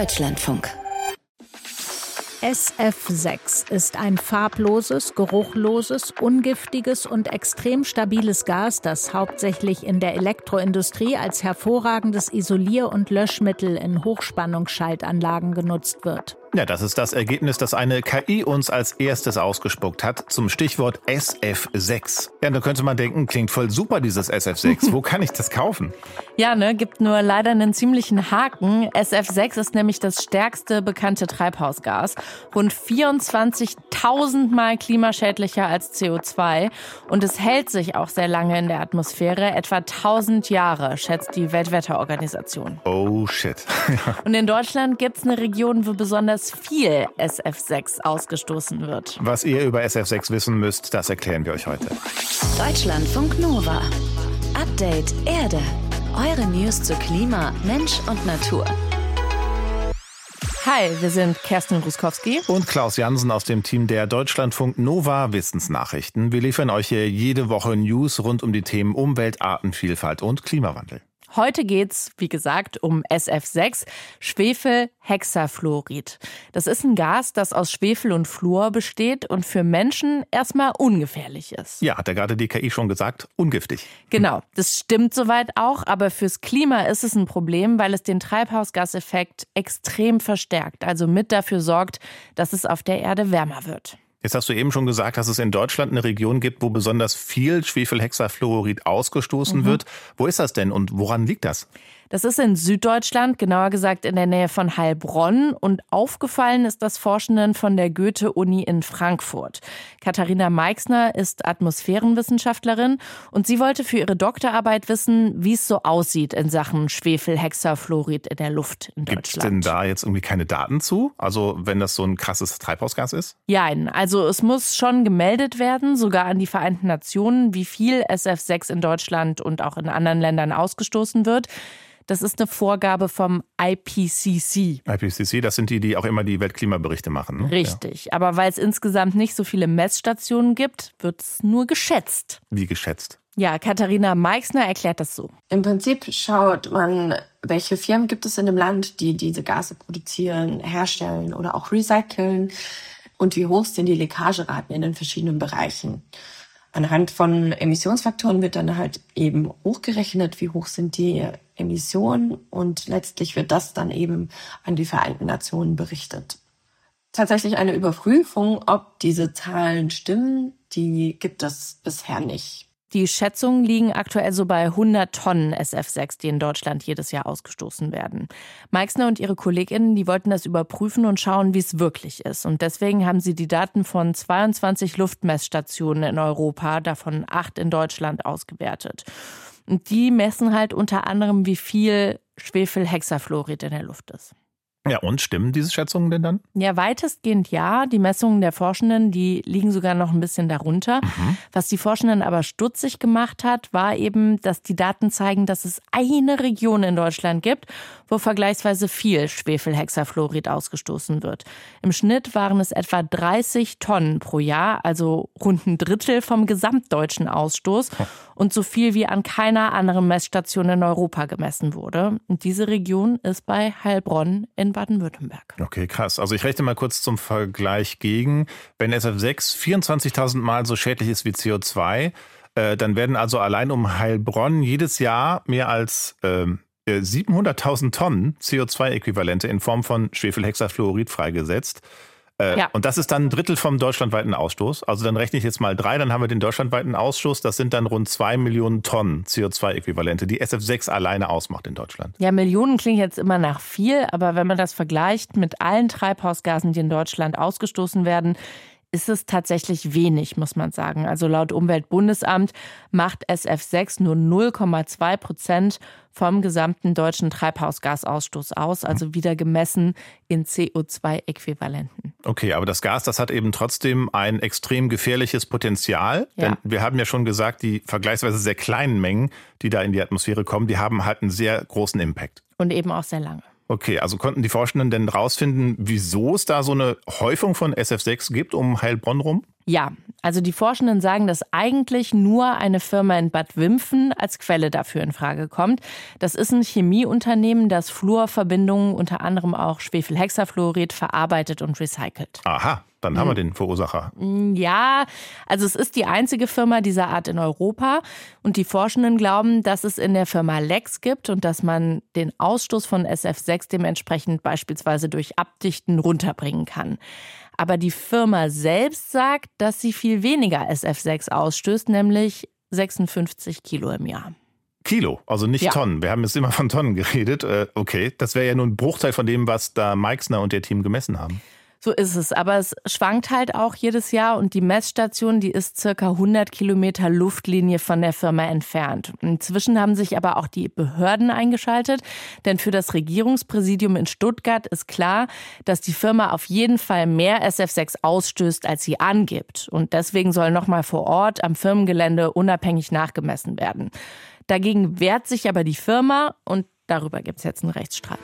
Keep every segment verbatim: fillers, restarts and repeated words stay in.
Deutschlandfunk. S F sechs ist ein farbloses, geruchloses, ungiftiges und extrem stabiles Gas, das hauptsächlich in der Elektroindustrie als hervorragendes Isolier- und Löschmittel in Hochspannungsschaltanlagen genutzt wird. Ja, das ist das Ergebnis, das eine K I uns als erstes ausgespuckt hat, zum Stichwort S F sechs. Ja, da könnte man denken, klingt voll super, dieses S F sechs. Wo kann ich das kaufen? Ja, ne, gibt nur leider einen ziemlichen Haken. S F sechs ist nämlich das stärkste bekannte Treibhausgas. Rund vierundzwanzigtausend Mal klimaschädlicher als C O zwei. Und es hält sich auch sehr lange in der Atmosphäre, etwa tausend Jahre, schätzt die Weltwetterorganisation. Oh shit. Und in Deutschland gibt es eine Region, wo besonders viel S F sechs ausgestoßen wird. Was ihr über S F sechs wissen müsst, das erklären wir euch heute. Deutschlandfunk Nova. Update Erde. Eure News zu Klima, Mensch und Natur. Hi, wir sind Kerstin Ruskowski und Klaus Jansen aus dem Team der Deutschlandfunk Nova Wissensnachrichten. Wir liefern euch hier jede Woche News rund um die Themen Umwelt, Artenvielfalt und Klimawandel. Heute geht's, wie gesagt, um S F sechs, Schwefelhexafluorid. Das ist ein Gas, das aus Schwefel und Fluor besteht und für Menschen erstmal ungefährlich ist. Ja, hat ja gerade die K I schon gesagt, ungiftig. Genau, das stimmt soweit auch, aber fürs Klima ist es ein Problem, weil es den Treibhausgaseffekt extrem verstärkt, also mit dafür sorgt, dass es auf der Erde wärmer wird. Jetzt hast du eben schon gesagt, dass es in Deutschland eine Region gibt, wo besonders viel Schwefelhexafluorid ausgestoßen mhm. wird. Wo ist das denn und woran liegt das? Das ist in Süddeutschland, genauer gesagt in der Nähe von Heilbronn. Und aufgefallen ist das Forschenden von der Goethe-Uni in Frankfurt. Katharina Meixner ist Atmosphärenwissenschaftlerin und sie wollte für ihre Doktorarbeit wissen, wie es so aussieht in Sachen Schwefelhexafluorid in der Luft in Deutschland. Gibt es denn da jetzt irgendwie keine Daten zu? Also wenn das so ein krasses Treibhausgas ist? Nein, also es muss schon gemeldet werden, sogar an die Vereinten Nationen, wie viel S F sechs in Deutschland und auch in anderen Ländern ausgestoßen wird. Das ist eine Vorgabe vom I P C C. I P C C, das sind die, die auch immer die Weltklimaberichte machen. Ne? Richtig, ja. Aber weil es insgesamt nicht so viele Messstationen gibt, wird es nur geschätzt. Wie geschätzt? Ja, Katharina Meixner erklärt das so. Im Prinzip schaut man, welche Firmen gibt es in dem Land, die diese Gase produzieren, herstellen oder auch recyceln und wie hoch sind die Leckageraten in den verschiedenen Bereichen. Anhand von Emissionsfaktoren wird dann halt eben hochgerechnet, wie hoch sind die Emissionen und letztlich wird das dann eben an die Vereinten Nationen berichtet. Tatsächlich eine Überprüfung, ob diese Zahlen stimmen, die gibt es bisher nicht. Die Schätzungen liegen aktuell so bei hundert Tonnen S F sechs, die in Deutschland jedes Jahr ausgestoßen werden. Meixner und ihre KollegInnen, die wollten das überprüfen und schauen, wie es wirklich ist. Und deswegen haben sie die Daten von zweiundzwanzig Luftmessstationen in Europa, davon acht in Deutschland, ausgewertet. Und die messen halt unter anderem, wie viel Schwefelhexafluorid in der Luft ist. Ja, und stimmen diese Schätzungen denn dann? Ja, weitestgehend ja. Die Messungen der Forschenden, die liegen sogar noch ein bisschen darunter. Mhm. Was die Forschenden aber stutzig gemacht hat, war eben, dass die Daten zeigen, dass es eine Region in Deutschland gibt, wo vergleichsweise viel Schwefelhexafluorid ausgestoßen wird. Im Schnitt waren es etwa dreißig Tonnen pro Jahr, also rund ein Drittel vom gesamtdeutschen Ausstoß und so viel wie an keiner anderen Messstation in Europa gemessen wurde. Und diese Region ist bei Heilbronn in Baden-Württemberg. Okay, krass. Also ich rechne mal kurz zum Vergleich gegen. Wenn S F sechs vierundzwanzigtausend Mal so schädlich ist wie C O zwei, äh, dann werden also allein um Heilbronn jedes Jahr mehr als äh, siebenhunderttausend Tonnen C O zwei Äquivalente in Form von Schwefelhexafluorid freigesetzt. Äh, ja. Und das ist dann ein Drittel vom deutschlandweiten Ausstoß. Also dann rechne ich jetzt mal drei, dann haben wir den deutschlandweiten Ausstoß. Das sind dann rund zwei Millionen Tonnen C O zwei Äquivalente, die S F sechs alleine ausmacht in Deutschland. Ja, Millionen klingt jetzt immer nach viel, aber wenn man das vergleicht mit allen Treibhausgasen, die in Deutschland ausgestoßen werden, ist es tatsächlich wenig, muss man sagen. Also laut Umweltbundesamt macht S F sechs nur null Komma zwei Prozent vom gesamten deutschen Treibhausgasausstoß aus, also wieder gemessen in C O zwei Äquivalenten. Okay, aber das Gas, das hat eben trotzdem ein extrem gefährliches Potenzial. Ja. Denn wir haben ja schon gesagt, die vergleichsweise sehr kleinen Mengen, die da in die Atmosphäre kommen, die haben halt einen sehr großen Impact. Und eben auch sehr lange. Okay, also konnten die Forschenden denn rausfinden, wieso es da so eine Häufung von S F sechs gibt um Heilbronn rum? Ja, also die Forschenden sagen, dass eigentlich nur eine Firma in Bad Wimpfen als Quelle dafür in Frage kommt. Das ist ein Chemieunternehmen, das Fluorverbindungen, unter anderem auch Schwefelhexafluorid, verarbeitet und recycelt. Aha, dann haben wir den Verursacher. Ja, also es ist die einzige Firma dieser Art in Europa. Und die Forschenden glauben, dass es in der Firma Lecks gibt und dass man den Ausstoß von S F sechs dementsprechend beispielsweise durch Abdichten runterbringen kann. Aber die Firma selbst sagt, dass sie viel weniger S F sechs ausstößt, nämlich sechsundfünfzig Kilo im Jahr. Kilo, also nicht Ja. Tonnen. Wir haben jetzt immer von Tonnen geredet. Äh, okay, das wäre ja nur ein Bruchteil von dem, was da Meixner und der Team gemessen haben. So ist es, aber es schwankt halt auch jedes Jahr und die Messstation, die ist circa hundert Kilometer Luftlinie von der Firma entfernt. Inzwischen haben sich aber auch die Behörden eingeschaltet, denn für das Regierungspräsidium in Stuttgart ist klar, dass die Firma auf jeden Fall mehr S F sechs ausstößt, als sie angibt. Und deswegen soll nochmal vor Ort am Firmengelände unabhängig nachgemessen werden. Dagegen wehrt sich aber die Firma und darüber gibt es jetzt einen Rechtsstreit.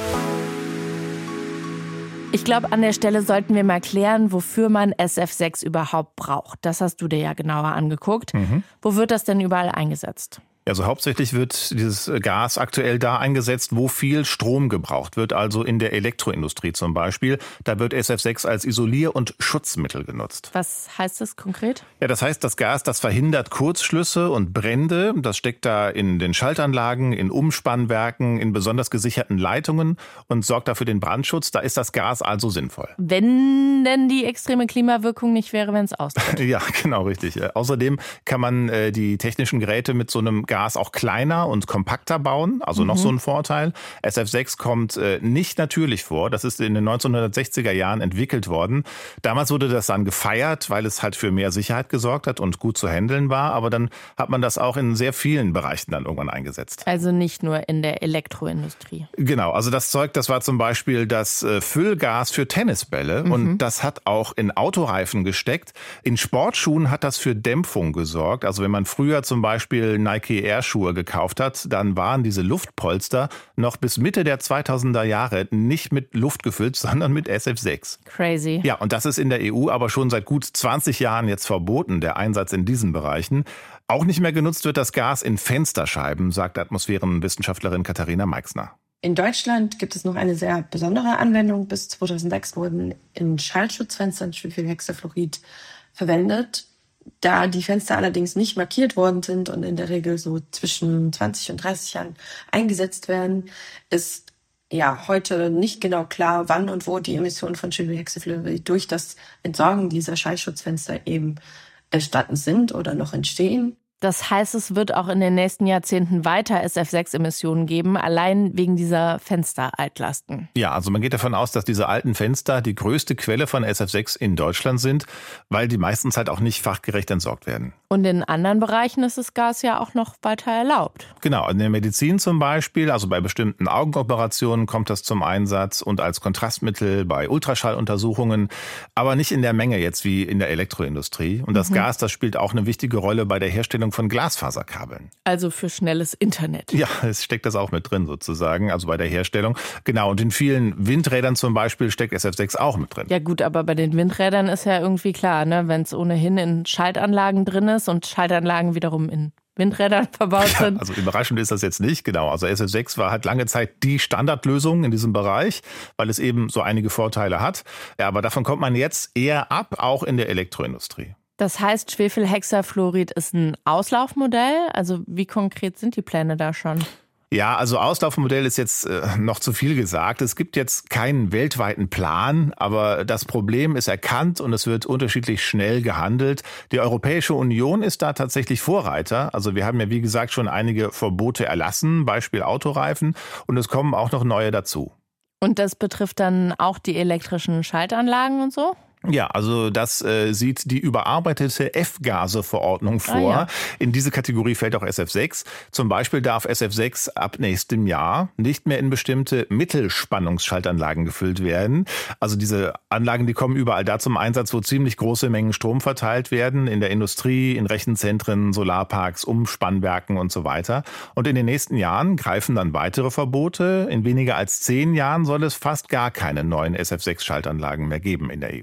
Ich glaube, an der Stelle sollten wir mal klären, wofür man S F sechs überhaupt braucht. Das hast du dir ja genauer angeguckt. Mhm. Wo wird das denn überall eingesetzt? Also hauptsächlich wird dieses Gas aktuell da eingesetzt, wo viel Strom gebraucht wird, also in der Elektroindustrie zum Beispiel. Da wird S F sechs als Isolier- und Schutzmittel genutzt. Was heißt das konkret? Ja, das heißt, das Gas, das verhindert Kurzschlüsse und Brände. Das steckt da in den Schaltanlagen, in Umspannwerken, in besonders gesicherten Leitungen und sorgt dafür den Brandschutz. Da ist das Gas also sinnvoll. Wenn denn die extreme Klimawirkung nicht wäre, wenn es austritt. Ja, genau, richtig. Außerdem kann man äh, die technischen Geräte mit so einem Gas auch kleiner und kompakter bauen, also noch mhm. so ein Vorteil. S F sechs kommt äh, nicht natürlich vor. Das ist in den neunzehnhundertsechziger Jahren entwickelt worden. Damals wurde das dann gefeiert, weil es halt für mehr Sicherheit gesorgt hat und gut zu handeln war. Aber dann hat man das auch in sehr vielen Bereichen dann irgendwann eingesetzt. Also nicht nur in der Elektroindustrie. Genau, also das Zeug, das war zum Beispiel das äh, Füllgas für Tennisbälle mhm. und das hat auch in Autoreifen gesteckt. In Sportschuhen hat das für Dämpfung gesorgt. Also wenn man früher zum Beispiel Nike Air-Schuhe gekauft hat, dann waren diese Luftpolster noch bis Mitte der zweitausender Jahre nicht mit Luft gefüllt, sondern mit S F sechs. Crazy. Ja, und das ist in der E U aber schon seit gut zwanzig Jahren jetzt verboten, der Einsatz in diesen Bereichen. Auch nicht mehr genutzt wird das Gas in Fensterscheiben, sagt Atmosphärenwissenschaftlerin Katharina Meixner. In Deutschland gibt es noch eine sehr besondere Anwendung. Bis zweitausendsechs wurden in Schallschutzfenstern Schwefelhexafluorid verwendet. Da die Fenster allerdings nicht markiert worden sind und in der Regel so zwischen zwanzig und dreißig Jahren eingesetzt werden, ist ja heute nicht genau klar, wann und wo die Emissionen von Schwefelhexafluorid durch das Entsorgen dieser Schallschutzfenster eben entstanden sind oder noch entstehen. Das heißt, es wird auch in den nächsten Jahrzehnten weiter S F sechs Emissionen geben, allein wegen dieser Fensteraltlasten. Ja, also man geht davon aus, dass diese alten Fenster die größte Quelle von S F sechs in Deutschland sind, weil die meistens halt auch nicht fachgerecht entsorgt werden. Und in anderen Bereichen ist das Gas ja auch noch weiter erlaubt. Genau, in der Medizin zum Beispiel, also bei bestimmten Augenoperationen kommt das zum Einsatz und als Kontrastmittel bei Ultraschalluntersuchungen, aber nicht in der Menge jetzt wie in der Elektroindustrie. Und das mhm. Gas, das spielt auch eine wichtige Rolle bei der Herstellung von Glasfaserkabeln. Also für schnelles Internet. Ja, es steckt das auch mit drin sozusagen, also bei der Herstellung. Genau, und in vielen Windrädern zum Beispiel steckt S F sechs auch mit drin. Ja gut, aber bei den Windrädern ist ja irgendwie klar, ne, wenn es ohnehin in Schaltanlagen drin ist und Schaltanlagen wiederum in Windrädern verbaut sind. Ja, also überraschend ist das jetzt nicht, genau. Also S F sechs war halt lange Zeit die Standardlösung in diesem Bereich, weil es eben so einige Vorteile hat. Ja, aber davon kommt man jetzt eher ab, auch in der Elektroindustrie. Das heißt, Schwefelhexafluorid ist ein Auslaufmodell? Also wie konkret sind die Pläne da schon? Ja, also Auslaufmodell ist jetzt äh, noch zu viel gesagt. Es gibt jetzt keinen weltweiten Plan, aber das Problem ist erkannt und es wird unterschiedlich schnell gehandelt. Die Europäische Union ist da tatsächlich Vorreiter. Also wir haben ja, wie gesagt, schon einige Verbote erlassen, Beispiel Autoreifen, und es kommen auch noch neue dazu. Und das betrifft dann auch die elektrischen Schaltanlagen und so? Ja, also das äh, sieht die überarbeitete F-Gase-Verordnung vor. Ah, ja. In diese Kategorie fällt auch S F sechs. Zum Beispiel darf S F sechs ab nächstem Jahr nicht mehr in bestimmte Mittelspannungsschaltanlagen gefüllt werden. Also diese Anlagen, die kommen überall da zum Einsatz, wo ziemlich große Mengen Strom verteilt werden. In der Industrie, in Rechenzentren, Solarparks, Umspannwerken und so weiter. Und in den nächsten Jahren greifen dann weitere Verbote. In weniger als zehn Jahren soll es fast gar keine neuen S F sechs Schaltanlagen mehr geben in der E U.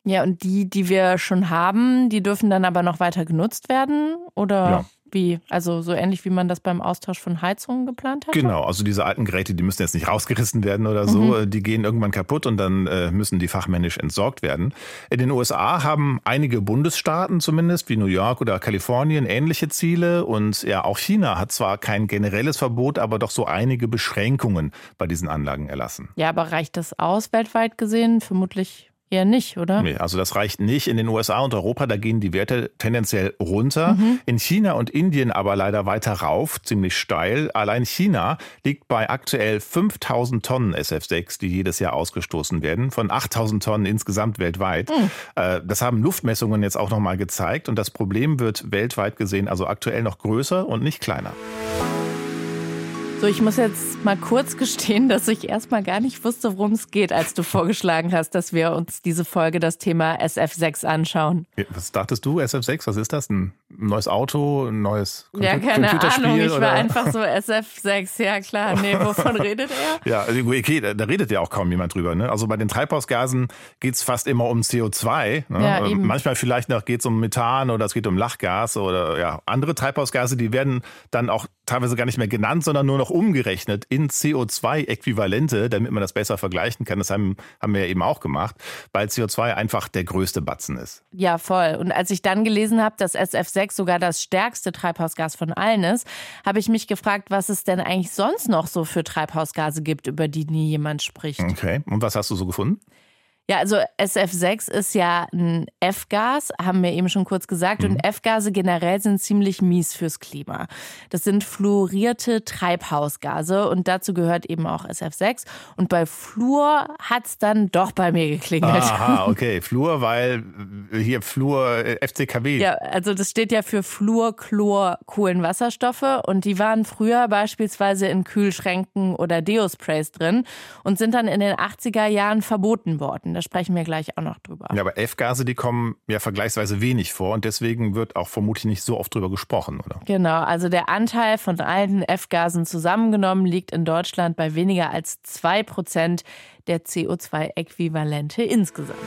Ja, und die, die wir schon haben, die dürfen dann aber noch weiter genutzt werden? Oder Ja. wie? Also so ähnlich, wie man das beim Austausch von Heizungen geplant hat? Genau, also diese alten Geräte, die müssen jetzt nicht rausgerissen werden oder so. Mhm. Die gehen irgendwann kaputt und dann äh, müssen die fachmännisch entsorgt werden. In den U S A haben einige Bundesstaaten zumindest, wie New York oder Kalifornien, ähnliche Ziele. Und ja, auch China hat zwar kein generelles Verbot, aber doch so einige Beschränkungen bei diesen Anlagen erlassen. Ja, aber reicht das aus weltweit gesehen? Vermutlich eher nicht, oder? Nee, also das reicht nicht. In den U S A und Europa, da gehen die Werte tendenziell runter. Mhm. In China und Indien aber leider weiter rauf, ziemlich steil. Allein China liegt bei aktuell fünftausend Tonnen S F sechs, die jedes Jahr ausgestoßen werden, von achttausend Tonnen insgesamt weltweit. Mhm. Das haben Luftmessungen jetzt auch nochmal gezeigt. Und das Problem wird weltweit gesehen also aktuell noch größer und nicht kleiner. So, ich muss jetzt mal kurz gestehen, dass ich erstmal gar nicht wusste, worum es geht, als du vorgeschlagen hast, dass wir uns diese Folge das Thema S F sechs anschauen. Was dachtest du, S F sechs? Was ist das? Ein neues Auto, ein neues Computer- Ja, keine Computerspiel? Ahnung. Ich war oder? einfach so S F sechs. Ja, klar. Nee, wovon redet er? Ja, okay, da, da redet ja auch kaum jemand drüber. Ne? Also bei den Treibhausgasen geht's fast immer um C O zwei. Ne? Ja, eben. Manchmal vielleicht noch geht's um Methan oder es geht um Lachgas oder ja andere Treibhausgase, die werden dann auch teilweise gar nicht mehr genannt, sondern nur noch umgerechnet in C O zwei Äquivalente, damit man das besser vergleichen kann. Das haben, haben wir ja eben auch gemacht, weil C O zwei einfach der größte Batzen ist. Ja, voll. Und als ich dann gelesen habe, dass S F sechs sogar das stärkste Treibhausgas von allen ist, habe ich mich gefragt, was es denn eigentlich sonst noch so für Treibhausgase gibt, über die nie jemand spricht. Okay, und was hast du so gefunden? Ja, also S F sechs ist ja ein F-Gas, haben wir eben schon kurz gesagt. Mhm. Und F-Gase generell sind ziemlich mies fürs Klima. Das sind fluorierte Treibhausgase und dazu gehört eben auch S F sechs. Und bei Fluor hat's dann doch bei mir geklingelt. Aha, okay. Fluor, weil hier Fluor, F C K W. Ja, also das steht ja für Fluor, Chlor, Kohlenwasserstoffe. Und die waren früher beispielsweise in Kühlschränken oder Deo-Sprays drin und sind dann in den achtziger Jahren verboten worden. Da sprechen wir gleich auch noch drüber. Ja, aber F-Gase, die kommen ja vergleichsweise wenig vor und deswegen wird auch vermutlich nicht so oft drüber gesprochen, oder? Genau, also der Anteil von allen F-Gasen zusammengenommen liegt in Deutschland bei weniger als zwei Prozent der C O zwei Äquivalente insgesamt.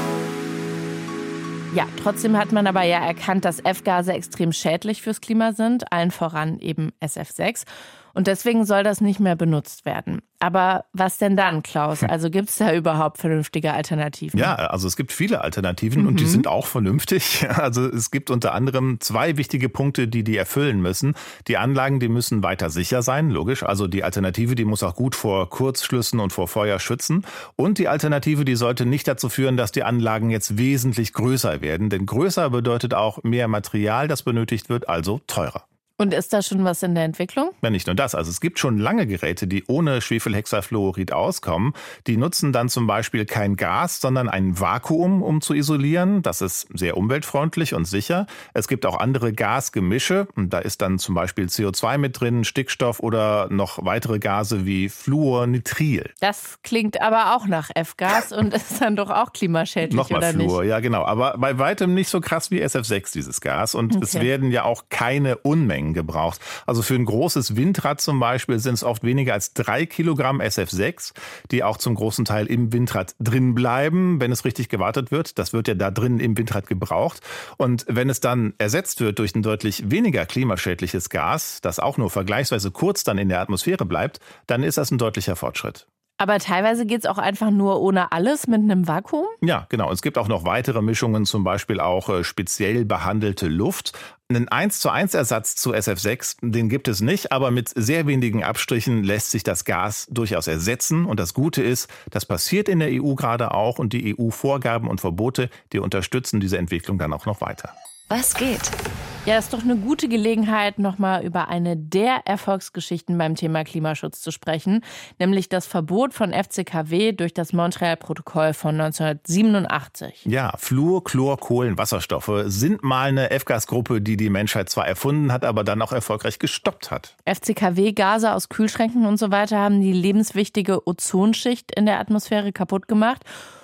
Ja, trotzdem hat man aber ja erkannt, dass F-Gase extrem schädlich fürs Klima sind, allen voran eben S F sechs. Und deswegen soll das nicht mehr benutzt werden. Aber was denn dann, Klaus? Also gibt es da überhaupt vernünftige Alternativen? Ja, also es gibt viele Alternativen Mhm. und die sind auch vernünftig. Also es gibt unter anderem zwei wichtige Punkte, die die erfüllen müssen. Die Anlagen, die müssen weiter sicher sein, logisch. Also die Alternative, die muss auch gut vor Kurzschlüssen und vor Feuer schützen. Und die Alternative, die sollte nicht dazu führen, dass die Anlagen jetzt wesentlich größer werden. Denn größer bedeutet auch mehr Material, das benötigt wird, also teurer. Und ist da schon was in der Entwicklung? Ja, nicht nur das. Also es gibt schon lange Geräte, die ohne Schwefelhexafluorid auskommen. Die nutzen dann zum Beispiel kein Gas, sondern ein Vakuum, um zu isolieren. Das ist sehr umweltfreundlich und sicher. Es gibt auch andere Gasgemische. Und da ist dann zum Beispiel C O zwei mit drin, Stickstoff oder noch weitere Gase wie Fluornitril. Das klingt aber auch nach F-Gas und ist dann doch auch klimaschädlich, Nochmal oder Fluor, nicht? ja genau. Aber bei weitem nicht so krass wie S F sechs, dieses Gas. Und Okay. es werden ja auch keine Unmengen gebraucht. Also für ein großes Windrad zum Beispiel sind es oft weniger als drei Kilogramm S F sechs, die auch zum großen Teil im Windrad drin bleiben, wenn es richtig gewartet wird. Das wird ja da drin im Windrad gebraucht. Und wenn es dann ersetzt wird durch ein deutlich weniger klimaschädliches Gas, das auch nur vergleichsweise kurz dann in der Atmosphäre bleibt, dann ist das ein deutlicher Fortschritt. Aber teilweise geht es auch einfach nur ohne alles mit einem Vakuum? Ja, genau. Es gibt auch noch weitere Mischungen, zum Beispiel auch äh, speziell behandelte Luft. Einen eins zu eins Ersatz zu S F sechs, den gibt es nicht, aber mit sehr wenigen Abstrichen lässt sich das Gas durchaus ersetzen. Und das Gute ist, das passiert in der E U gerade auch und die E U-Vorgaben und Verbote, die unterstützen diese Entwicklung dann auch noch weiter. Was geht? Ja, das ist doch eine gute Gelegenheit, nochmal über eine der Erfolgsgeschichten beim Thema Klimaschutz zu sprechen, nämlich das Verbot von F C K W durch das Montreal-Protokoll von neunzehnhundertsiebenundachtzig. Ja, Fluor, Chlor, Kohlenwasserstoffe sind mal eine F-Gasgruppe, die die Menschheit zwar erfunden hat, aber dann auch erfolgreich gestoppt hat. F C K W-Gase aus Kühlschränken und so weiter haben die lebenswichtige Ozonschicht in der Atmosphäre kaputt gemacht.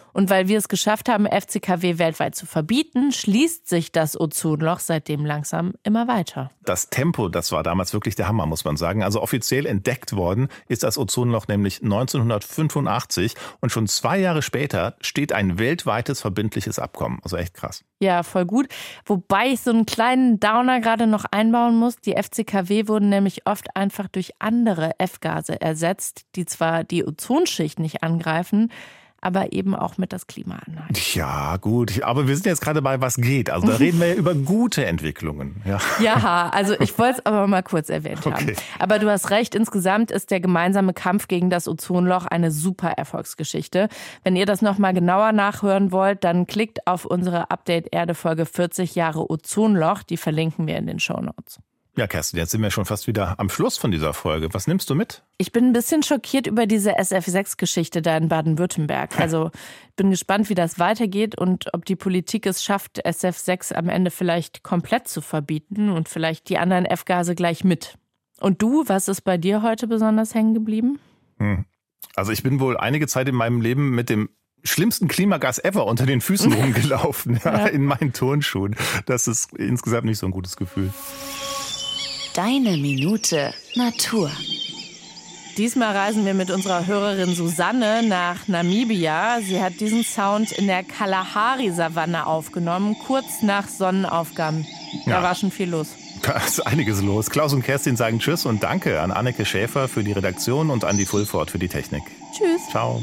Und weil wir es geschafft haben, F C K W weltweit zu verbieten, schließt sich das Ozonloch seitdem langsam immer weiter. Das Tempo, das war damals wirklich der Hammer, muss man sagen. Also offiziell entdeckt worden ist das Ozonloch nämlich neunzehnhundertfünfundachtzig und schon zwei Jahre später steht ein weltweites verbindliches Abkommen. Also echt krass. Ja, voll gut. Wobei ich so einen kleinen Downer gerade noch einbauen muss. Die F C K W wurden nämlich oft einfach durch andere F-Gase ersetzt, die zwar die Ozonschicht nicht angreifen, aber eben auch mit das Klima anhalten. Ja, gut. Aber wir sind jetzt gerade bei was geht. Also da reden wir ja über gute Entwicklungen. Ja, ja, also ich wollte es aber mal kurz erwähnt haben. Okay. Aber du hast recht, insgesamt ist der gemeinsame Kampf gegen das Ozonloch eine super Erfolgsgeschichte. Wenn ihr das nochmal genauer nachhören wollt, dann klickt auf unsere Update-Erde-Folge vierzig Jahre Ozonloch. Die verlinken wir in den Shownotes. Ja, Kerstin, jetzt sind wir schon fast wieder am Schluss von dieser Folge. Was nimmst du mit? Ich bin ein bisschen schockiert über diese S F sechs Geschichte da in Baden-Württemberg. Also bin gespannt, wie das weitergeht und ob die Politik es schafft, S F sechs am Ende vielleicht komplett zu verbieten und vielleicht die anderen F-Gase gleich mit. Und du, was ist bei dir heute besonders hängen geblieben? Hm. Also ich bin wohl einige Zeit in meinem Leben mit dem schlimmsten Klimagas ever unter den Füßen rumgelaufen, ja, in meinen Turnschuhen. Das ist insgesamt nicht so ein gutes Gefühl. Deine Minute Natur. Diesmal reisen wir mit unserer Hörerin Susanne nach Namibia. Sie hat diesen Sound in der Kalahari-Savanne aufgenommen, kurz nach Sonnenaufgang. Da Ja. war schon viel los. Da ist einiges los. Klaus und Kerstin sagen Tschüss und danke an Anneke Schäfer für die Redaktion und an die Fulford für die Technik. Tschüss. Ciao.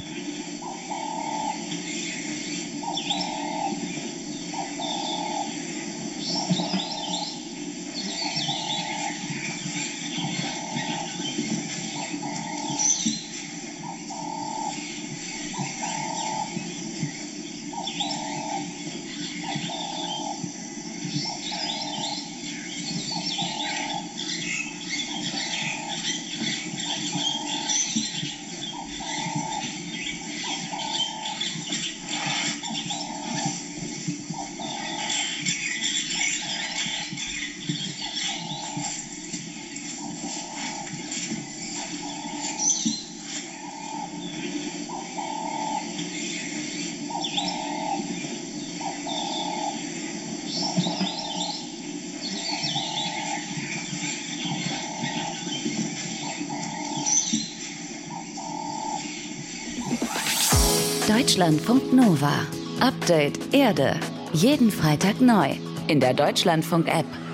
Deutschlandfunk Nova. Update Erde. Jeden Freitag neu. In der Deutschlandfunk-App